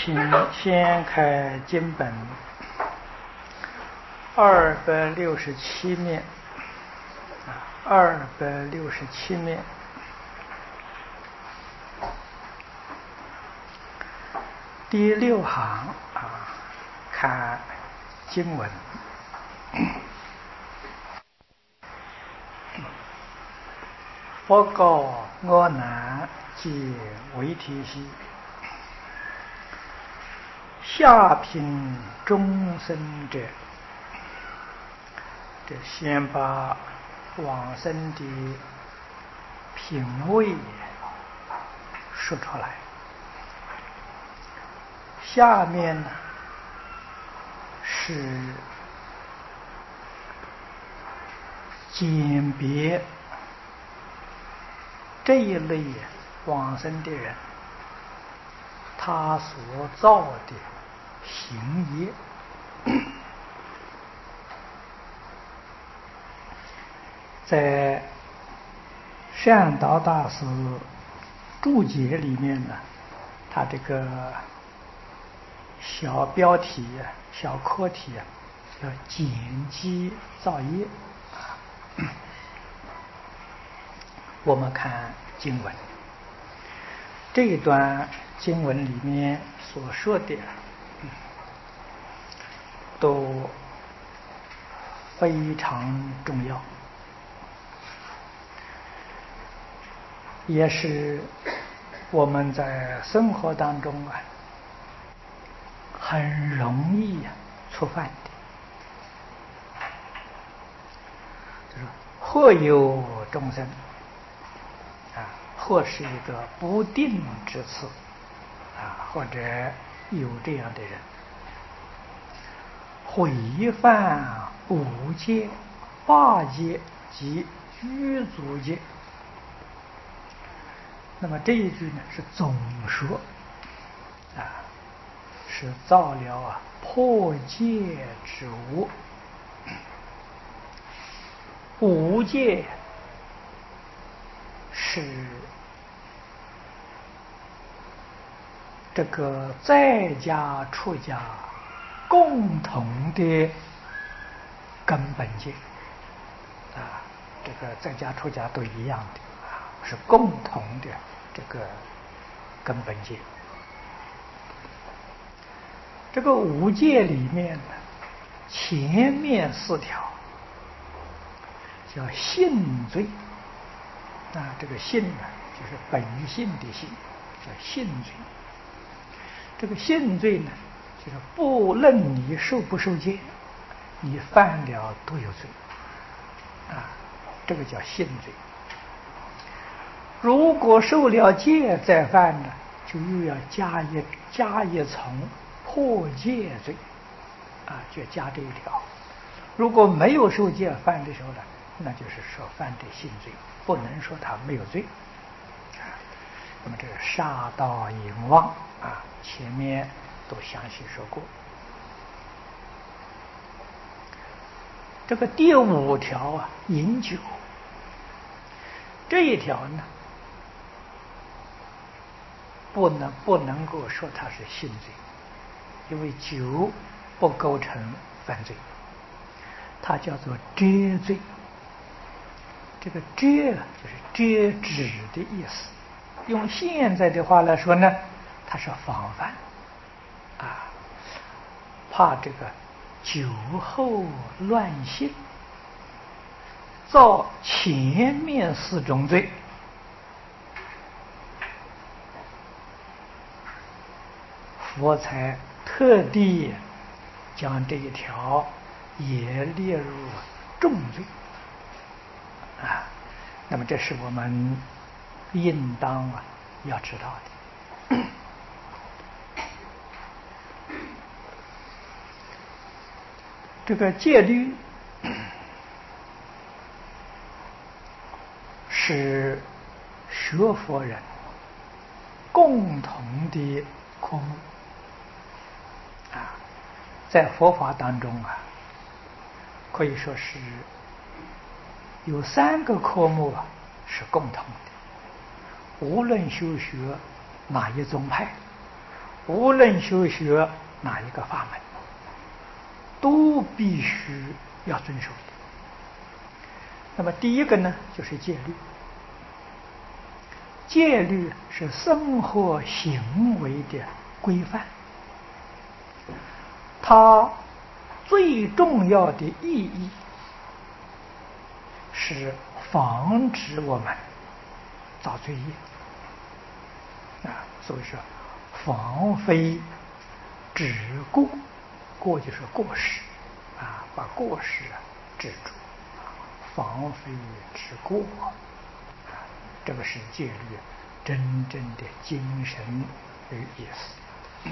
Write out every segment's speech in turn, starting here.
请先开经本267面，267面，第6行看经文。佛告阿难及维提悉，下品众生者，这先把往生的品位说出来。下面呢是鉴别这一类往生的人他所造的行业。在善导大师注解里面呢，他这个小标题小课题叫简机造业。我们看经文，这一段经文里面所说的都非常重要，也是我们在生活当中很容易触犯的，就是或有众生或是一个不定之词或者有这样的人，毁犯五戒、八戒及具足戒。那么这一句呢是总说是造了破戒之无。五戒是这个在家出家共同的根本戒这个在家出家都一样的是共同的这个根本戒。这个五戒里面呢，前面4条叫性罪这个性呢就是本性的性，叫性罪。这个性罪呢，就是不论你受不受戒，你犯了都有罪这个叫性罪。如果受了戒再犯呢，就又要加一层破戒罪就加这一条。如果没有受戒犯的时候呢，那就是说犯的性罪，不能说他没有罪那么这个杀盗淫妄前面都详细说过。这个第5条饮酒，这一条呢不能够说它是性罪，因为酒不构成犯罪，它叫做遮罪。这个遮就是遮止的意思，用现在的话来说呢，它是防范怕这个酒后乱性造前面4种罪。佛才特地将这一条也列入重罪那么这是我们应当要知道的。这个戒律是学佛人共同的科目在佛法当中可以说是有3个科目是共同的，无论修学哪一宗派， 无论修学哪一个法门，都必须要遵守的。那么第一个呢，就是戒律。戒律是生活行为的规范，它最重要的意义是防止我们造罪业所以说防非止过，过就是过失把过失止住，防非止过这个是戒律真正的精神与意思。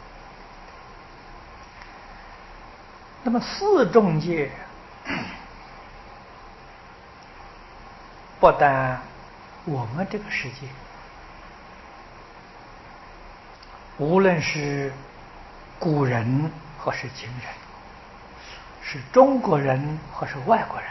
那么四众戒不但我们这个世界，无论是古人或是今人，是中国人或是外国人，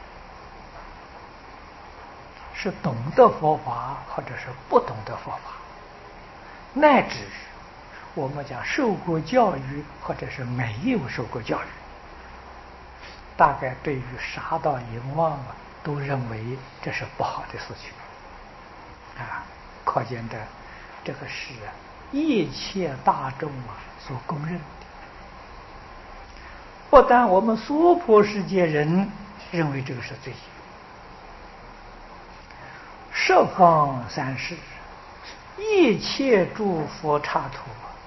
是懂得佛法或者是不懂得佛法，乃至于我们讲受过教育或者是没有受过教育，大概对于杀盗淫妄都认为这是不好的事情可见的这个是一切大众所公认的。不但我们娑婆世界人认为这个是罪业，十方三世一切诸佛刹土，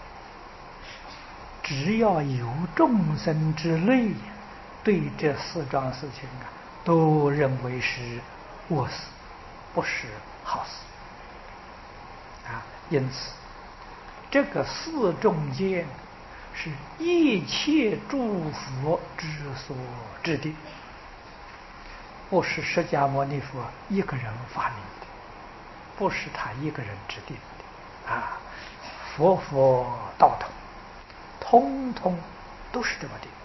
只要有众生之类对这四桩事情都认为是恶事，不是好事因此这个四众戒是一切诸佛之所制定，不是释迦牟尼佛一个人发明的，不是他一个人制定的佛道统通通都是这么定。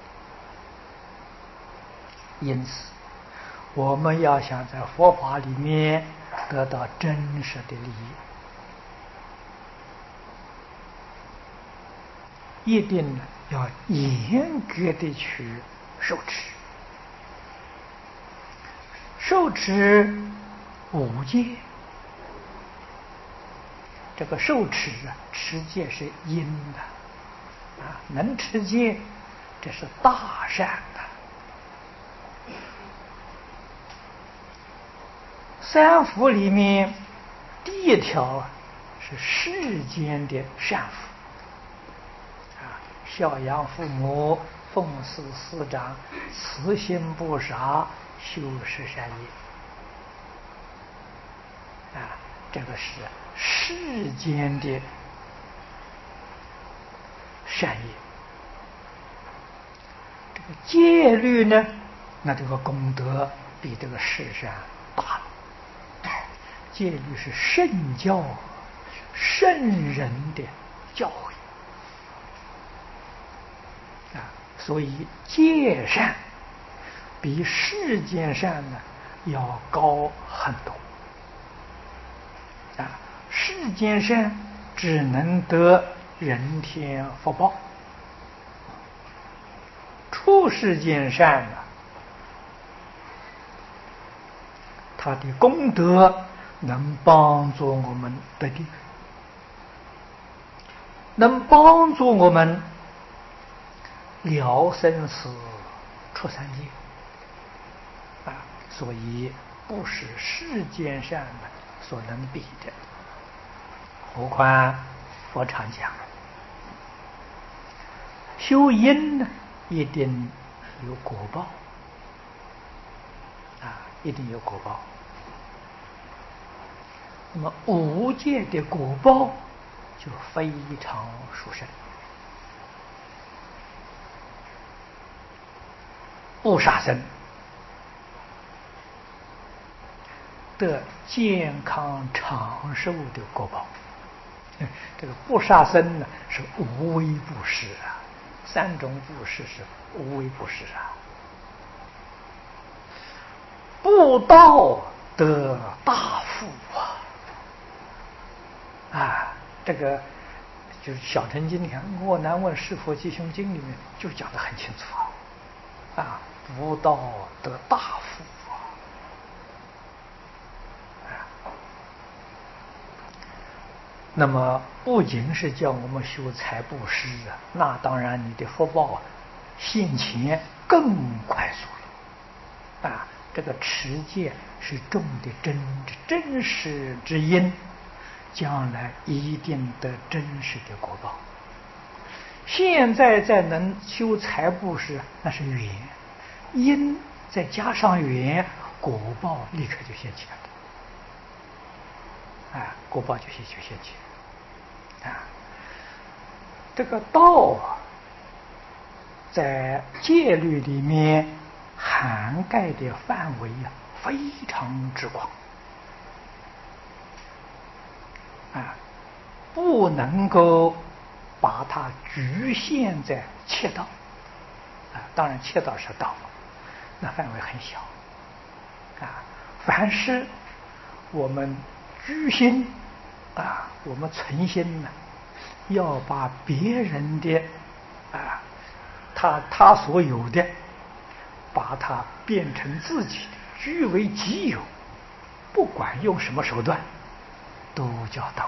因此我们要想在佛法里面得到真实的利益，一定要严格的去受持。受持五戒，这个受持持戒是因的能持戒这是大善的。三福里面第一条是世间的善福孝养父母，奉事师长，慈心不杀，修十善业这个是世间的善业。这个戒律呢，那这个功德比这个世善大了。戒律是圣教圣人的教诲所以戒善比世间善呢要高很多世间善只能得人天福报，出世间善它的功德能帮助我们得定，能帮助我们了生死出三界所以不是世间善所能比的。何况佛常讲修因呢，一定有果报一定有果报。那么五戒的果报就非常殊胜，不杀生得健康长寿的果报。这个不杀生呢是无微不施三种布施是无微不施布道得大福这个就是小乘经典《我难问是佛吉凶经》里面就讲得很清楚不道得大福那么不仅是叫我们修财布施那当然你的福报现前更快速了这个持戒是种的真实之因，将来一定得真实的果报。现在再能修财布施那是缘，因再加上缘，果报立刻就现前了果报就现前这个道在戒律里面涵盖的范围非常之广不能够把它局限在切道当然切道是道，那范围很小凡是我们居心我们存心要把别人的他所有的把它变成自己的，据为己有，不管用什么手段都叫道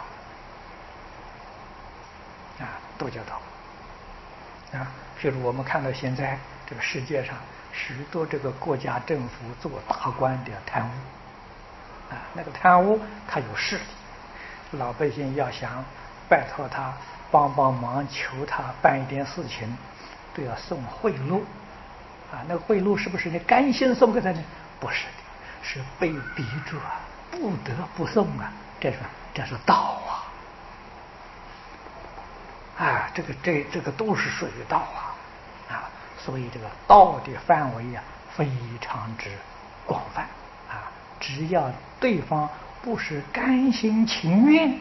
都叫道譬如我们看到现在这个世界上许多这个国家政府做大官的贪污那个贪污他有势力，老百姓要想拜托他帮忙求他办一点事情都要送贿赂那个贿赂是不是你甘心送给他呢？不是的，是被逼住不得不送这是道这个都是属于道所以这个道的范围非常之广泛只要对方不是甘心情愿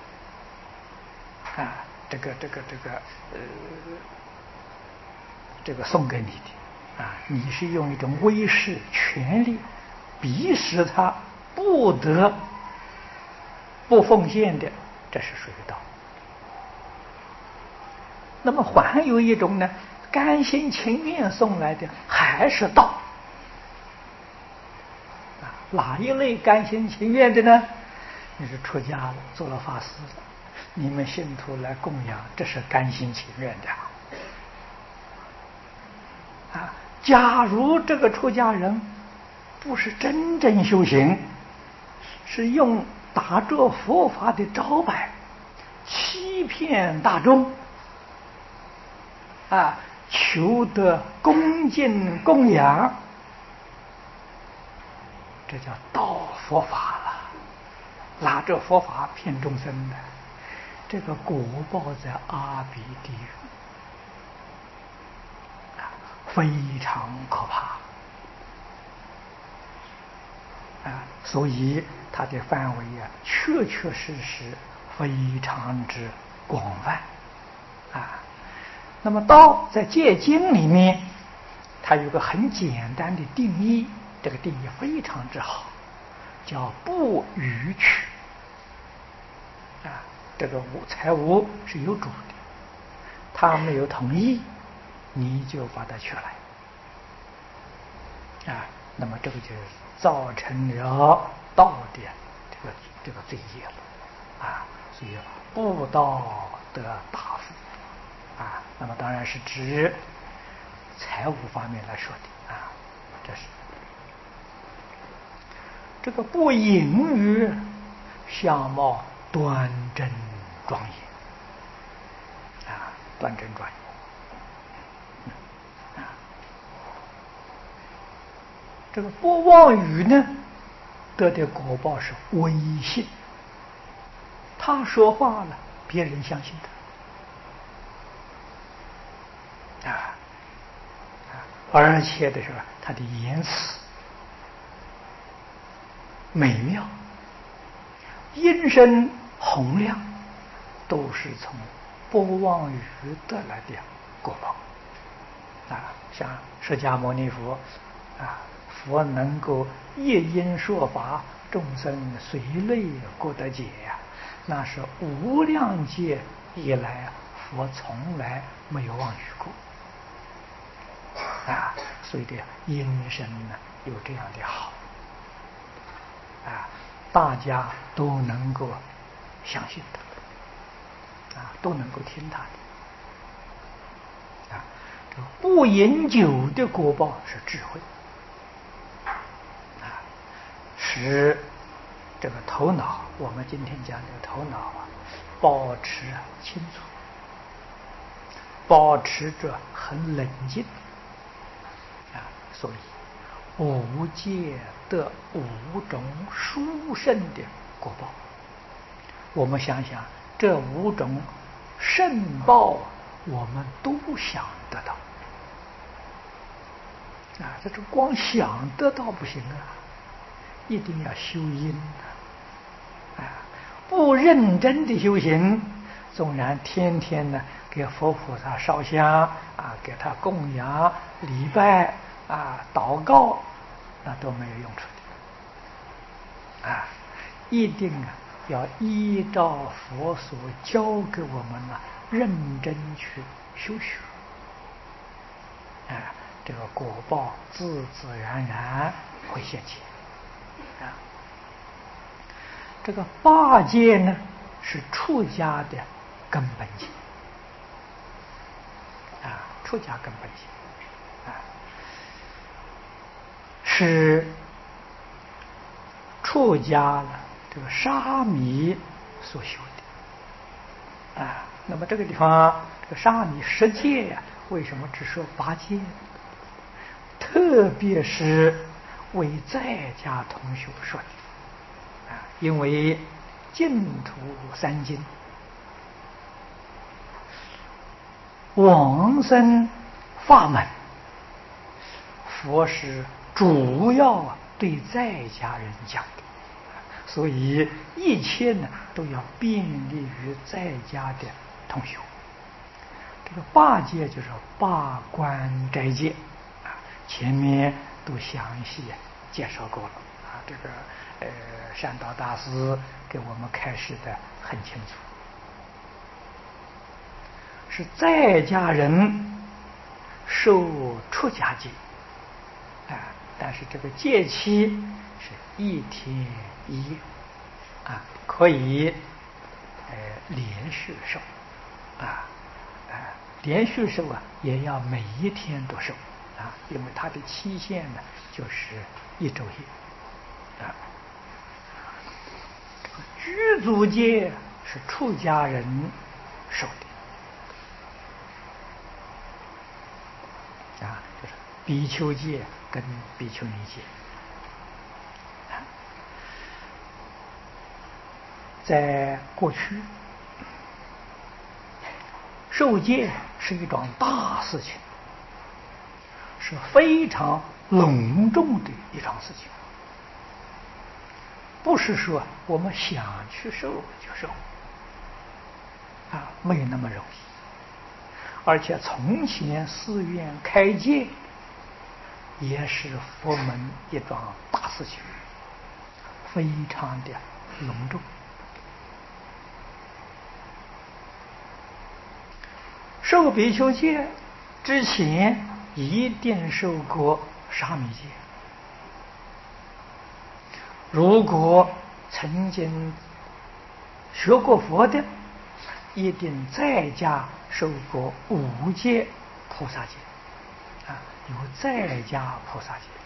这个送给你的你是用一种威势权力逼使他不得不奉献的，这是属于道。那么还有一种呢，甘心情愿送来的还是道哪一类甘心情愿的呢？你是出家了，做了法师了，你们信徒来供养，这是甘心情愿的假如这个出家人不是真正修行，是用打着佛法的招牌欺骗大众求得恭敬供养，这叫盗佛法了，拿着佛法骗众生的，这个果报在阿鼻地狱非常可怕所以它的范围确确实实非常之广泛那么道在戒经里面，它有个很简单的定义，这个定义非常之好，叫不逾矩这个财物是有主的，他没有同意，你就把它取来那么这个就是造成了道的这个罪业了所以不道得大福那么当然是指财务方面来说的这是这个不淫于相貌端正庄严端正庄严这个不妄语呢，得的果报是威信，他说话了，别人相信他而且的是他的言辞美妙，音声洪亮，都是从不妄语得来的果报像释迦牟尼佛佛能够夜音说法，众生随类过得解那是无量劫以来，佛从来没有妄语过啊，所以这因身呢有这样的好啊，大家都能够相信他啊，都能够听他的啊。这不饮酒的果报是智慧啊，使这个头脑，我们今天讲的头脑啊，保持清楚，保持着很冷静啊，所以无戒得五种殊胜的果报。我们想想，这五种圣报，我们都想得到啊！这是光想得到不行啊，一定要修因啊！不认真的修行，纵然天天呢给佛菩萨烧香啊，给他供养、礼拜啊、祷告，那都没有用处的啊！一定啊要依照佛所教给我们呢，认真去修学啊，这个果报自自然然会现前啊。这个八戒呢，是出家的根本性啊，出家根本性啊，是出家了这个沙弥所修的啊。那么这个地方，这个沙弥十戒呀，为什么只说八戒？特别是为在家同学说的啊，因为净土三经、往生法门，佛是主要对在家人讲的，所以一切呢都要便利于在家的同学。这个八戒就是八关斋戒啊，前面都详细介绍过了啊。这个善导大师给我们开示的很清楚，是在家人受出家戒啊，但是这个戒期是一天一夜啊，可以连续受啊。连续受啊，也要每一天都受啊，因为它的期限呢就是一周夜啊。具足戒是出家人受的啊，就是比丘戒跟比丘尼戒啊。在过去，受戒是一桩大事情，是非常隆重的一桩事情，不是说我们想去受就受啊，没有那么容易。而且从前寺院开戒也是佛门一桩大事情，非常的隆重。受比丘戒之前一定受过沙弥戒，如果曾经学过佛的，一定在家受过五戒菩萨戒啊，有在家菩萨戒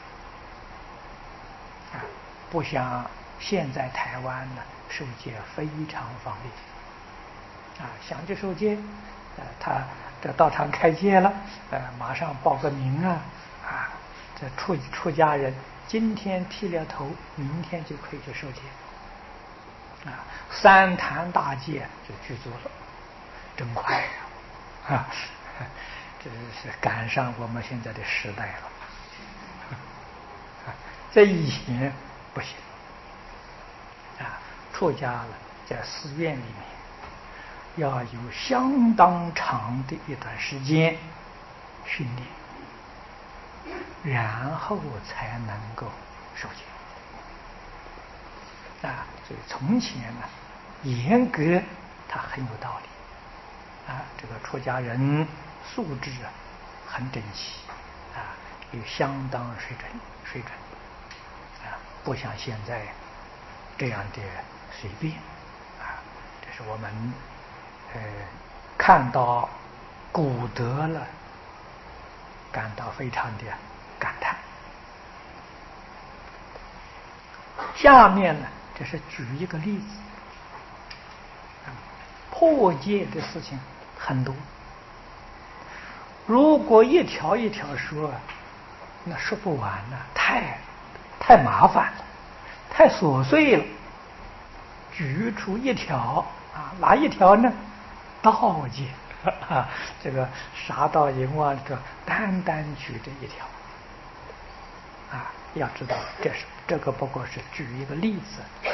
啊，不像现在台湾呢，受戒非常方便啊，想去受戒，他这道场开戒了，马上报个名啊，这出家人今天剃了头，明天就可以去受戒啊，三坛大戒就具足了，真快啊！这是赶上我们现在的时代了。这以前不行啊，出家了在寺院里面要有相当长的一段时间训练，然后才能够受戒啊。所以从前呢，严格它很有道理这个出家人素质很整齐有相当水准不像现在这样的随便这是我们看到古德了，感到非常的感叹。下面呢，这是举一个例子，破戒的事情很多，如果一条一条说，那说不完了，太麻烦了，太琐碎了。举出一条哪一条呢？道戒这个杀盗淫妄里头单单举这一条要知道这个不过是举一个例子而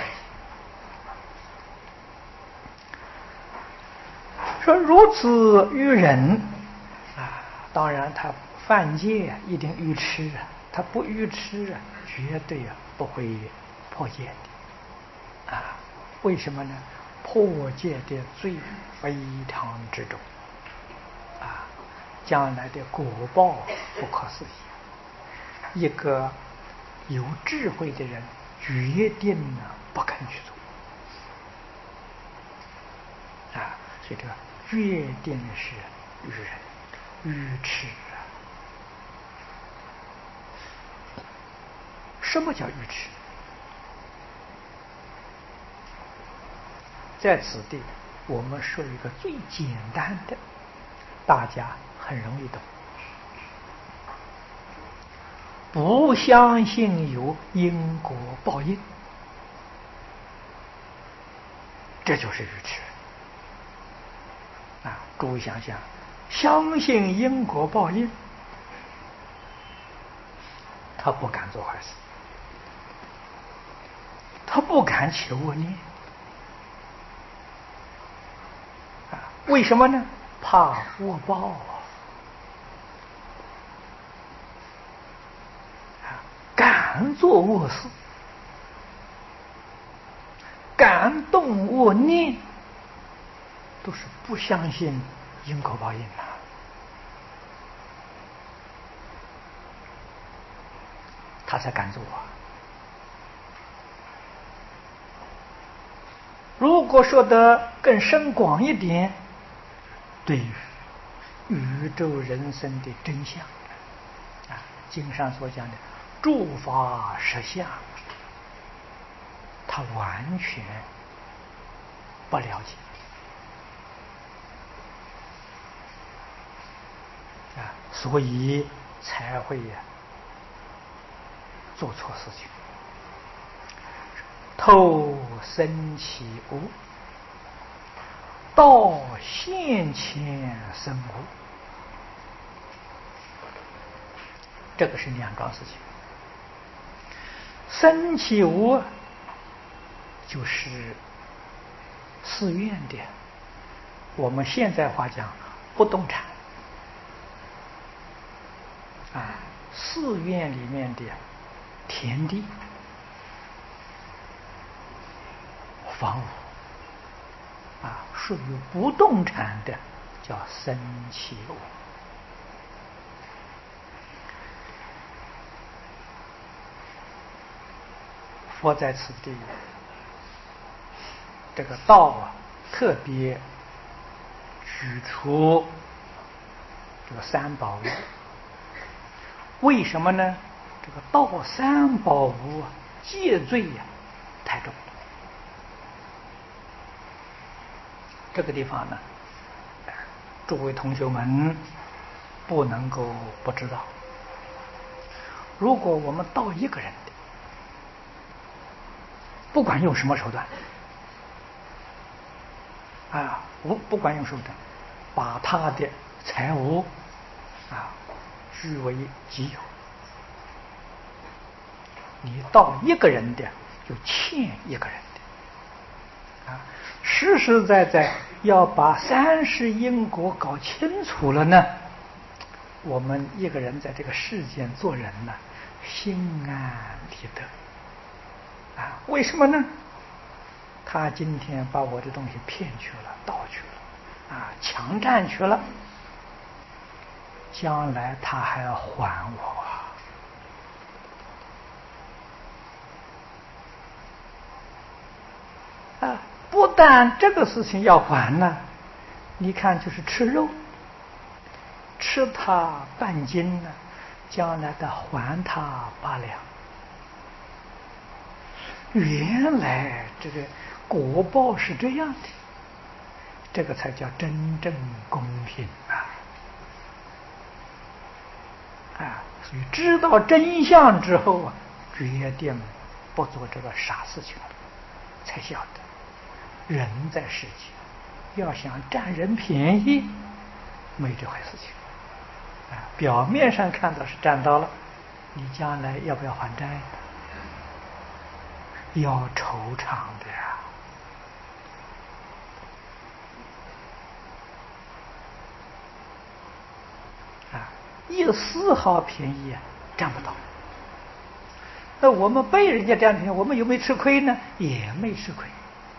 已。说如此于人当然他犯戒一定愚痴他不愚痴绝对不会破戒的为什么呢？破戒的罪非常之重将来的果报不可思议。一个有智慧的人决定不肯去做所以这个决定是愚痴什么叫愚痴？在此地我们说一个最简单的，大家很容易懂，不相信有因果报应，这就是愚痴诸位想想，相信因果报应，他不敢做坏事，他不敢起恶念为什么呢？怕恶报敢做恶事，敢动恶念，都是不相信因果报应他才敢做如果说得更深广一点，对于宇宙人生的真相经上所讲的诸法实相，他完全不了解所以才会做错事情，偷生起无，道现前生无，这个是两桩事情。生起无就是寺院的，我们现在话讲不动产寺院里面的田地房屋属于不动产的，叫生起物。佛在此地这个道特别举出这个三宝物，为什么呢？这个道三宝物戒罪太重了。这个地方呢，诸位同学们不能够不知道。如果我们盗一个人的，不管用什么手段不管用手段，把他的财物据为己有，你盗一个人的就欠一个人的实实在在要把三世因果搞清楚了呢，我们一个人在这个世间做人呢，心安理得为什么呢？他今天把我的东西骗去了，盗去了， 强占去了，将来他还要还我不但这个事情要还呢，你看就是吃肉，吃他半斤呢，将来的还他8两。原来这个果报是这样的，这个才叫真正公平所以知道真相之后决定不做这个傻事情了，才晓得人在世界要想占人便宜，没这回事情表面上看到是占到了，你将来要不要还债？要酬偿的一丝毫便宜占不到。那我们被人家占便宜，我们有没有吃亏呢？也没吃亏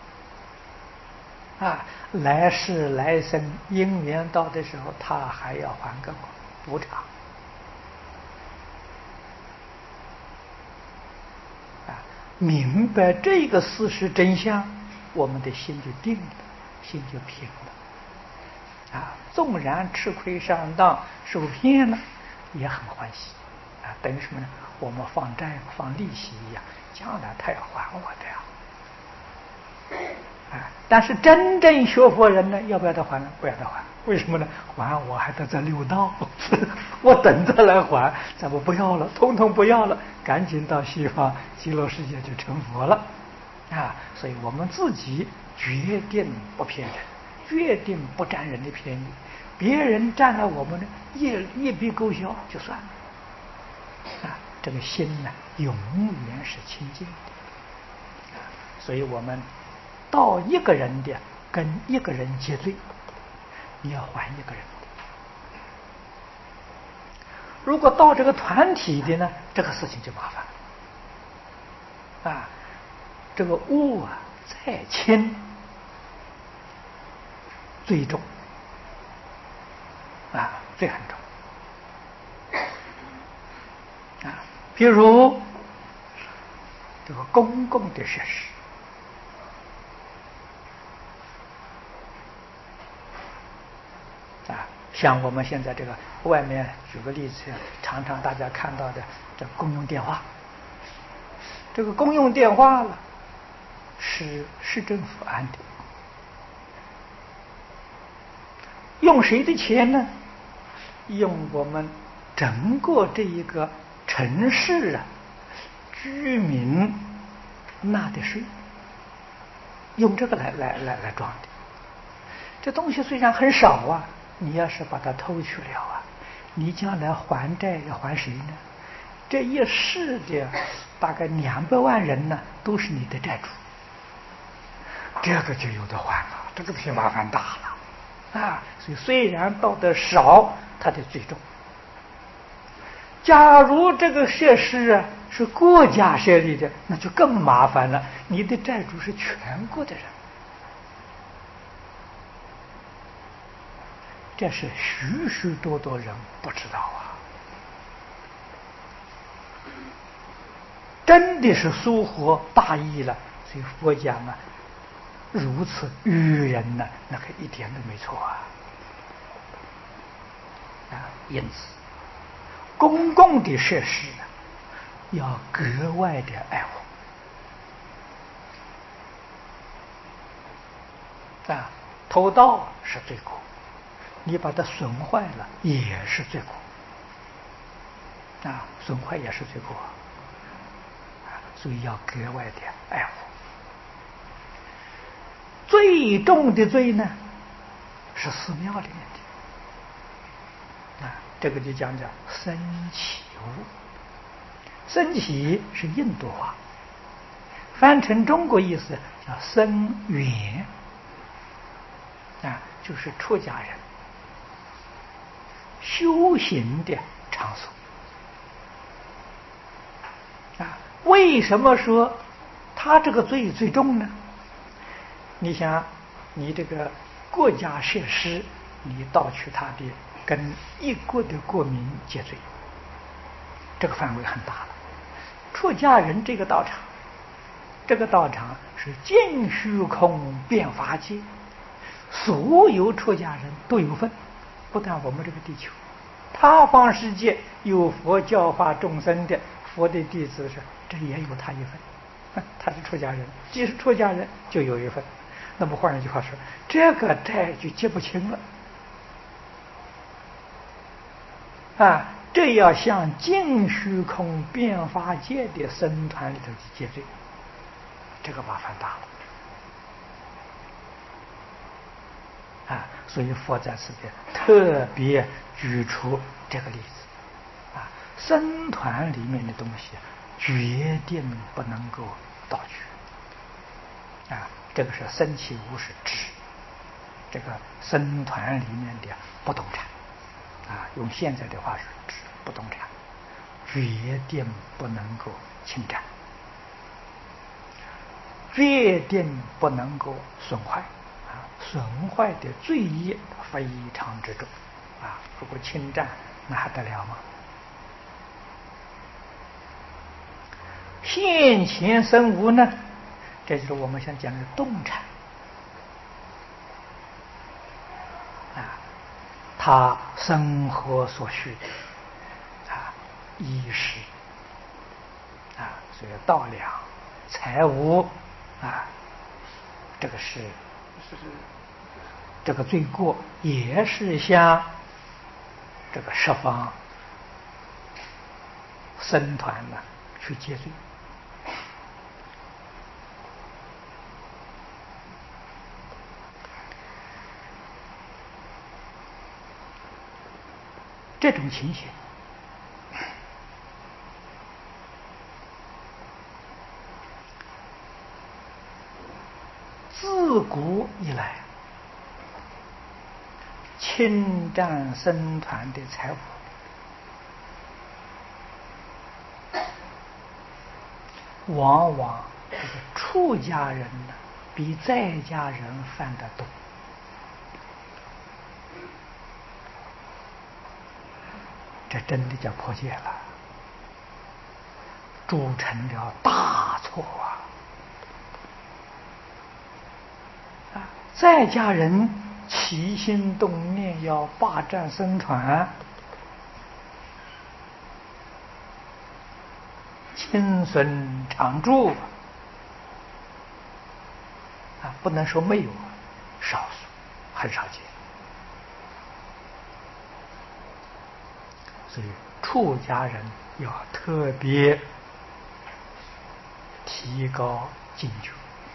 来世来生因缘到的时候，他还要还个补偿明白这个事实真相，我们的心就定了，心就平了纵然吃亏上当受骗了，也很欢喜等于什么呢？我们放债放利息一样，将来他要还我的但是真正学佛人呢，要不要他还呢？不要他还。为什么呢？还我还得在六道我等着来还，咱们不要了，统统不要了，赶紧到西方极乐世界就成佛了所以我们自己决定不骗人，决定不占人的便宜，别人占了我们呢，一笔勾销就算了这个心呢永远是清净的所以我们到一个人的跟一个人结罪，你要还一个人如果到这个团体的呢，这个事情就麻烦这个恶再轻罪重罪很重比如这个公共的设施像我们现在这个外面，举个例子，常常大家看到的这公用电话，这个公用电话了是市政府安的，用谁的钱呢？用我们整个这一个城市居民纳的税，用这个来装的。这东西虽然很少你要是把它偷去了你将来还债要还谁呢？这一市的大概200万人呢，都是你的债主，这个就有的还了，这个就麻烦大了所以虽然到的少，它的最重。假如这个设施是国家设立的，那就更麻烦了，你的债主是全国的人。这是许许多多人不知道真的是疏忽大意了。所以佛讲如此愚人呢，那个一点都没错因此公共的设施要格外的爱护偷盗是罪过，你把它损坏了也是罪过损坏也是罪过所以要格外的爱护。最重的罪呢是寺庙里面的这个就讲僧起物。僧起是印度话，翻成中国意思叫僧园就是出家人修行的场所为什么说他这个罪最重呢？你想，你这个国家设施，你盗取他的，跟一国的国民结罪，这个范围很大了。出家人这个道场，这个道场是尽虚空遍法界，所有出家人都有份，不但我们这个地球，他方世界有佛教化众生的佛的弟子是，这也有他一份，他是出家人，既是出家人就有一份。那么换一句话说，这个债就结不清了啊！这要向尽虚空遍法界的僧团里头去结罪，这个麻烦大了啊！所以佛在此边特别举出这个例子啊，僧团里面的东西决定不能够盗取啊，这个是僧契无是指这个僧团里面的不动产啊，用现在的话是指不动产，决定不能够侵占，决定不能够损坏啊，损坏的罪业非常之重啊！如果侵占，那还得了吗？现前生无呢，这就是我们想讲的动产啊，他生活所需啊，衣食啊，所以稻粮、财物啊，这个是这个罪过，也是向这个十方僧团呢去结罪。这种情形自古以来，侵占僧团的财物，往往这个出家人呢比在家人犯得多。这真的叫破戒了，铸成了大错啊！在家人起心动念要霸占僧团，亲损常住啊，不能说没有，少数，很少见。所以出家人要特别提高警觉，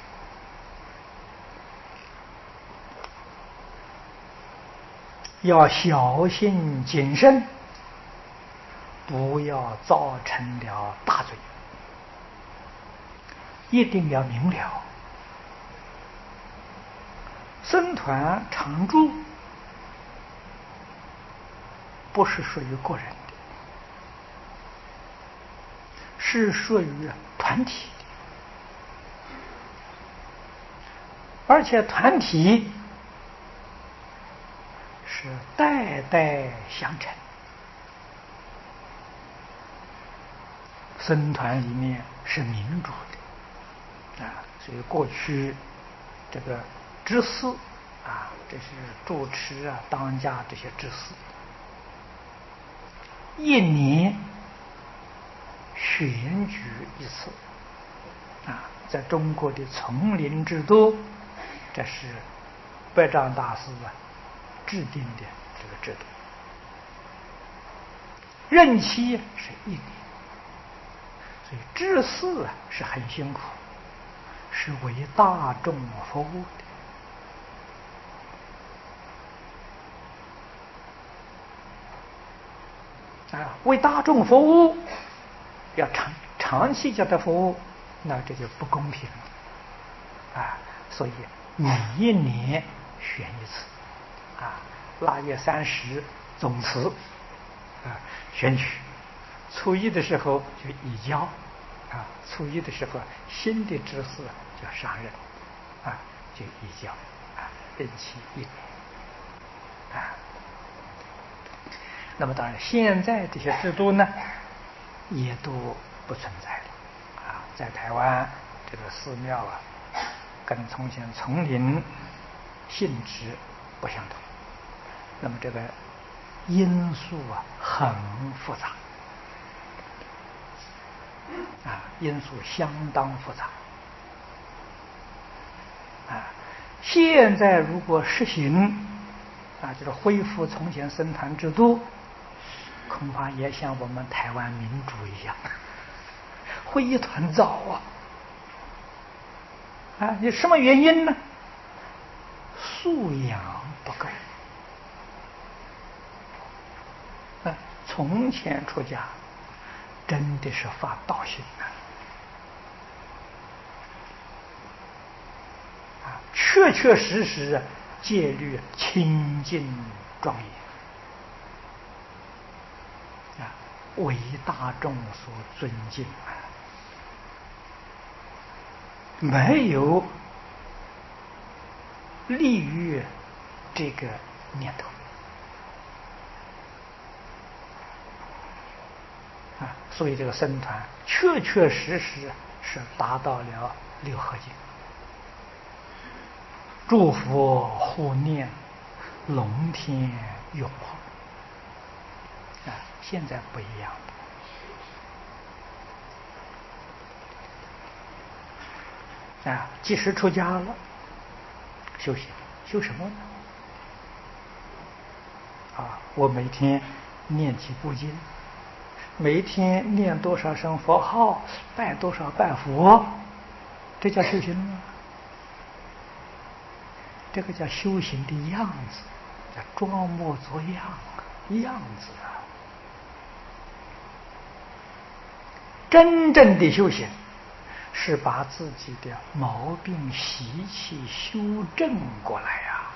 要小心谨慎，不要造成了大罪。一定要明了，僧团常住不是属于个人的，是属于团体的，而且团体是代代相承。僧团里面是民主的啊，所以过去这个知事啊，这是主持啊、当家这些知事，一年选举一次啊，在中国的丛林制度，这是百丈大师啊制定的这个制度，任期是一年，所以知事啊是很辛苦，是为大众服务的啊，为大众服务，要长期叫他服务，那这就不公平了啊！所以每一年选一次啊，8月30总辞啊选举，初一的时候就移交啊，初一的时候新的知事就上任啊，就移交啊， 任期1年啊。那么当然，现在这些制度呢，也都不存在了啊。在台湾，这个寺庙啊，跟从前丛林性质不相同。那么这个因素啊，很复杂啊，因素相当复杂啊。现在如果实行啊，就是恢复从前僧团制度，恐怕也像我们台湾民主一样，会一团糟啊！你什么原因呢？素养不够啊！从前出家真的是发道心啊，确确实实戒律清净庄严啊，为大众所尊敬啊，没有利于这个念头啊，所以这个僧团确确实实是达到了六合敬，诸佛护念，龙天拥护啊，现在不一样了啊！即使出家了，修行修什么呢？啊，我每天念几部经，每天念多少声佛号，拜多少拜佛，这叫修行吗？这个叫修行的样子，叫装模作样子啊！真正的修行是把自己的毛病习气修正过来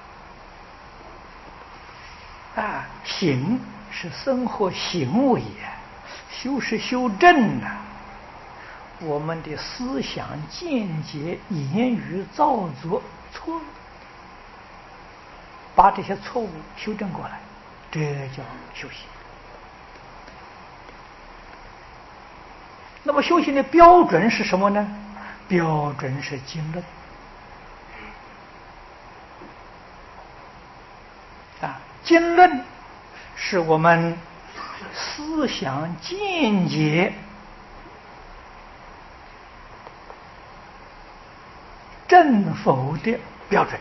啊！行是生活行为啊，修是修正啊。我们的思想见解、言语造作错了，把这些错误修正过来，这叫修行。那么修行的标准是什么呢？标准是经论啊，经论是我们思想见解正否的标准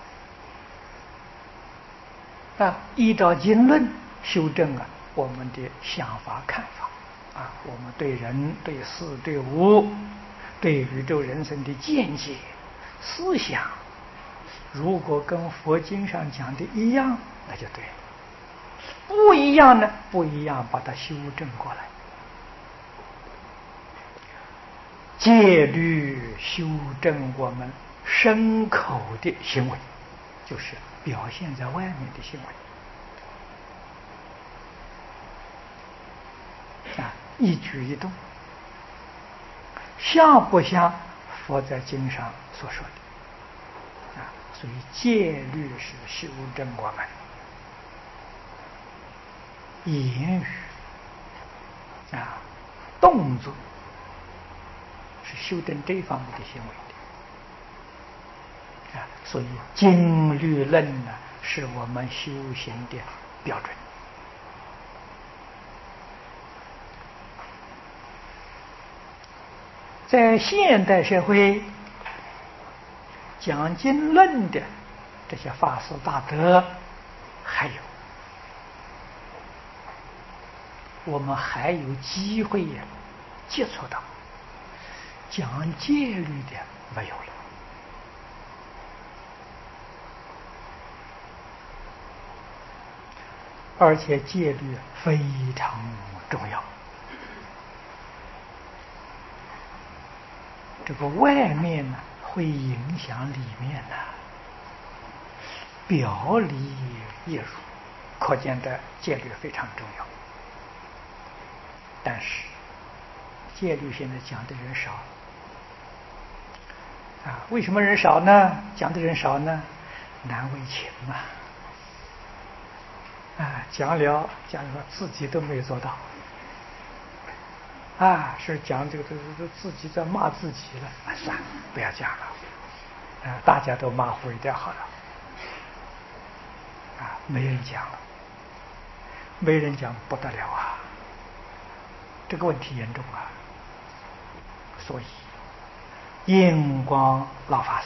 啊，依照经论修正啊我们的想法看法啊，我们对人对事对物对宇宙人生的见解思想，如果跟佛经上讲的一样，那就对了；不一样呢，不一样，把它修正过来。戒律修正我们身口的行为，就是表现在外面的行为啊，一举一动像不像佛在经上所说的啊？所以戒律是修正我们言语啊动作，是修正这方面的行为的啊。所以经律论呢，是我们修行的标准。在现代社会，讲经论的这些法师大德还有，我们还有机会接触到；讲戒律的没有了。而且戒律非常重要。这个外面呢会影响里面呢，表里一如，可见的戒律非常重要。但是戒律现在讲的人少啊，为什么人少呢？讲的人少呢？ 难为情讲了自己都没做到是讲这个自己在骂自己了算了，不要讲了大家都马虎一点好了没人讲了，没人讲不得了这个问题严重所以印光老法师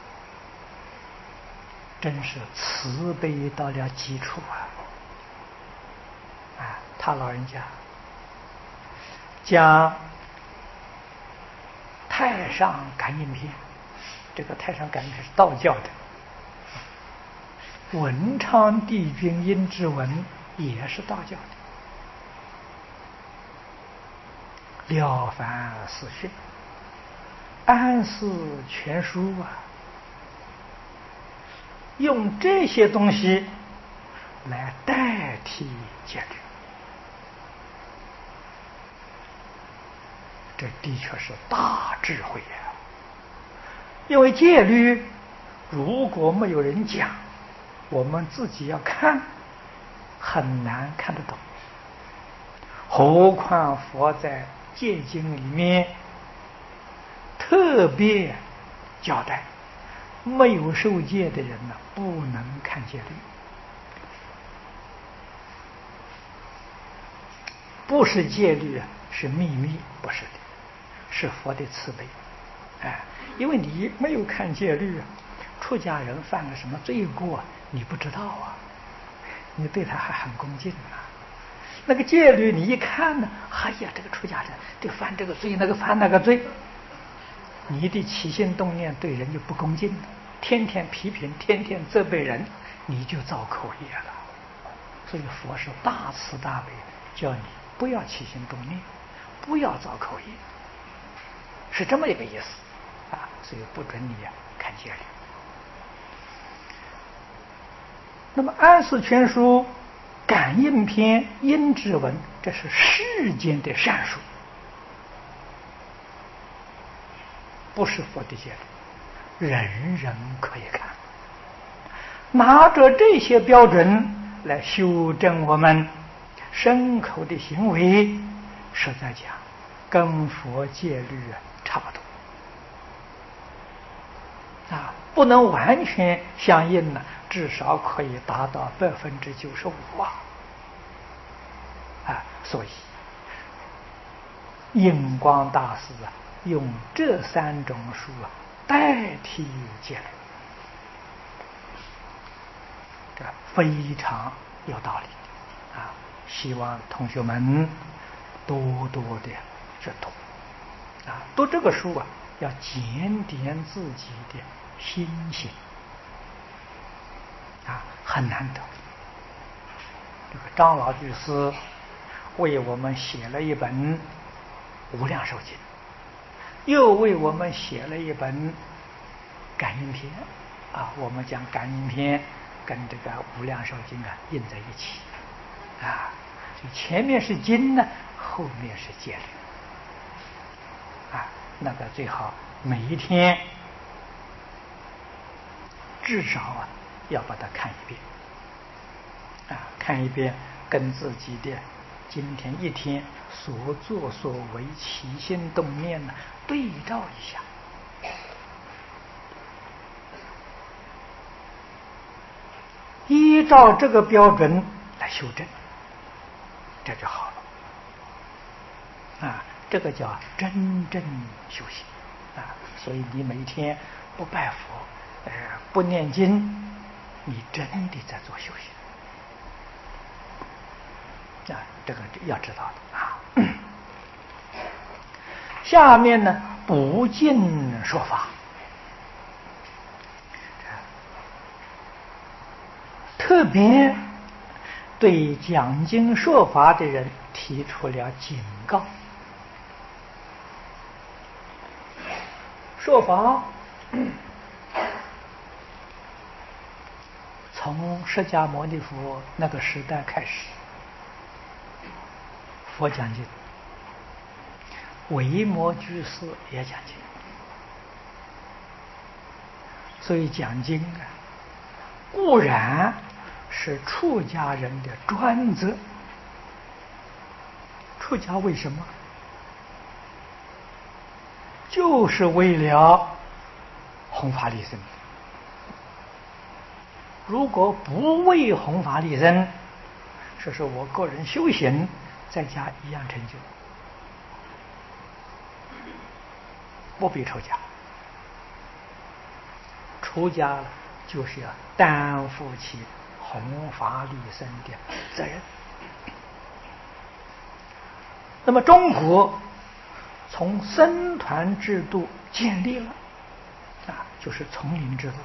真是慈悲到了基础他老人家讲《太上感应篇》，这个《太上感应篇》是道教的，文昌帝君阴之文也是道教的，了凡四训、安世全书用这些东西来代替戒律，这的确是大智慧因为戒律如果没有人讲，我们自己要看很难看得懂，何况佛在戒经里面特别交代，没有受戒的人不能看戒律，不是戒律是秘密，不是的，是佛的慈悲因为你没有看戒律出家人犯了什么罪过你不知道你对他还很恭敬那个戒律你一看呢，哎呀，这个出家人得犯这个罪，那个犯那个罪，你的起心动念对人就不恭敬了，天天批评，天天责备人，你就造口业了。所以佛是大慈大悲，叫你不要起心动念，不要造口业，是这么一个意思所以不准你看戒律。那么安世全书感应篇阴之文，这是世间的善书，不是佛的戒律，人人可以看，拿着这些标准来修正我们身口的行为，实在讲跟佛戒律差不多不能完全相应至少可以达到95%所以印光大师用这3种书代替戒律，这非常有道理希望同学们多多的去读读这个书要检点自己的心性很难得。这个张老居士为我们写了一本《无量寿经》，又为我们写了一本《感应篇》我们讲感应篇跟这个《无量寿经》印在一起就前面是经呢，后面是戒律那个最好每一天至少要把它看一遍看一遍，跟自己的今天一天所作所为起心动念对照一下，依照这个标准来修正，这就好了这个叫真正修行所以你每一天不拜佛不念经，你真的在做修行这个要知道的下面呢，不尽说法，特别对讲经说法的人提出了警告。说法从释迦牟尼佛那个时代开始，佛讲经，维摩居士也讲经，所以讲经固然是出家人的专责。出家为什么？就是为了弘法利生。如果不为弘法利生，这是我个人修行，在家一样成就，不必出家。出家了，就是要担负起弘法利生的责任。那么中国从僧团制度建立了，就是丛林制度，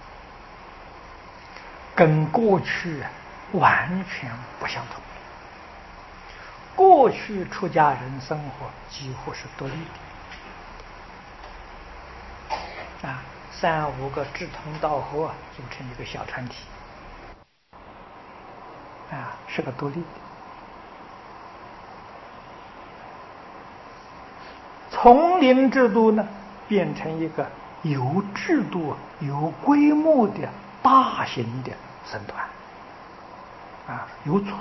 跟过去完全不相同。过去出家人生活几乎是独立的，3、5个志同道合组成一个小团体，是个独立的。丛林制度呢，变成一个有制度、有规模的大型的僧团，有组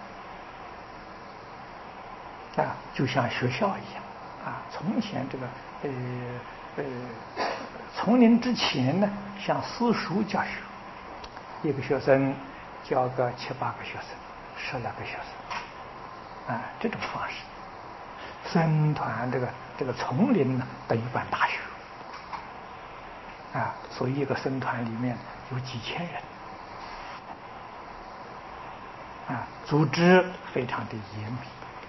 织，就像学校一样，从前这个丛林之前呢，像私塾教学，一个学生教个7、8个学生，10来个学生，这种方式。僧团这个丛林呢，等于办大学，所以一个僧团里面有几千人，组织非常的严密。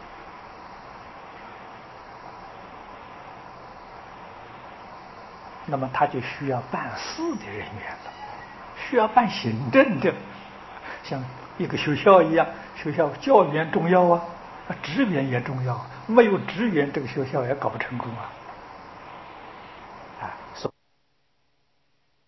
那么他就需要办事的人员了，需要办行政的，像一个学校一样，学校教员重要啊，职员也重要，没有职员，这个学校也搞不成功啊。所